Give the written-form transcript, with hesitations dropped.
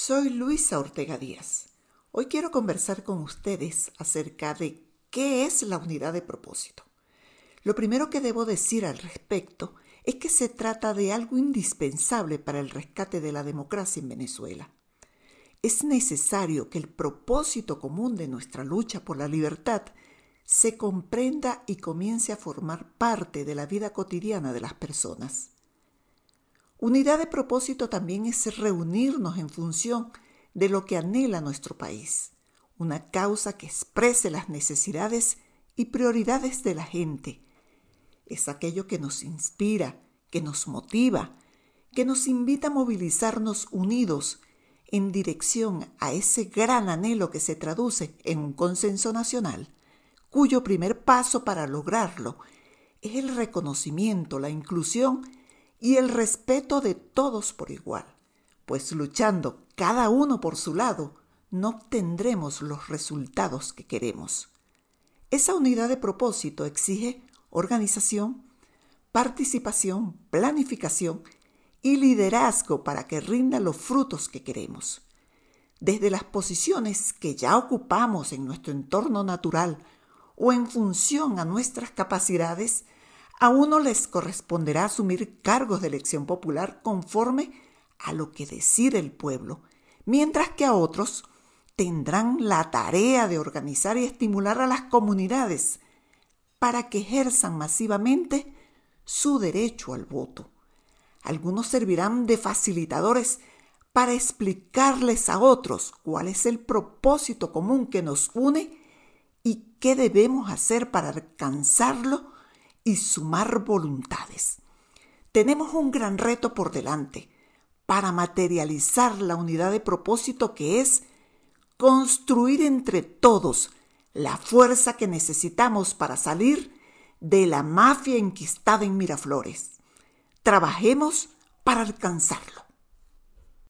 Soy Luisa Ortega Díaz. Hoy quiero conversar con ustedes acerca de qué es la unidad de propósito. Lo primero que debo decir al respecto es que se trata de algo indispensable para el rescate de la democracia en Venezuela. Es necesario que el propósito común de nuestra lucha por la libertad se comprenda y comience a formar parte de la vida cotidiana de las personas. Unidad de propósito también es reunirnos en función de lo que anhela nuestro país, una causa que exprese las necesidades y prioridades de la gente. Es aquello que nos inspira, que nos motiva, que nos invita a movilizarnos unidos en dirección a ese gran anhelo que se traduce en un consenso nacional, cuyo primer paso para lograrlo es el reconocimiento, la inclusión y el respeto de todos por igual, pues luchando cada uno por su lado, no obtendremos los resultados que queremos. Esa unidad de propósito exige organización, participación, planificación y liderazgo para que rinda los frutos que queremos. Desde las posiciones que ya ocupamos en nuestro entorno natural o en función a nuestras capacidades, a uno les corresponderá asumir cargos de elección popular conforme a lo que decide el pueblo, mientras que a otros tendrán la tarea de organizar y estimular a las comunidades para que ejerzan masivamente su derecho al voto. Algunos servirán de facilitadores para explicarles a otros cuál es el propósito común que nos une y qué debemos hacer para alcanzarlo y sumar voluntades. Tenemos un gran reto por delante para materializar la unidad de propósito, que es construir entre todos la fuerza que necesitamos para salir de la mafia enquistada en Miraflores. Trabajemos para alcanzarlo.